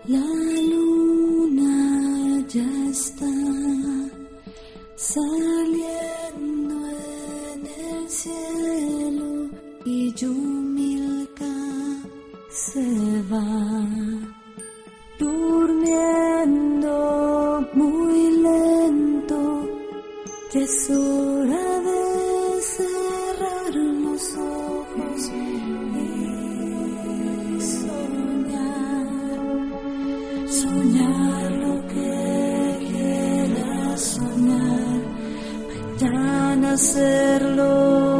La luna ya está saliendo en el cielo y Yumilka se va durmiendo muy lento. Ya es hora de cerrar los ojos y soñar lo que quieras soñar, mañana hacerlo.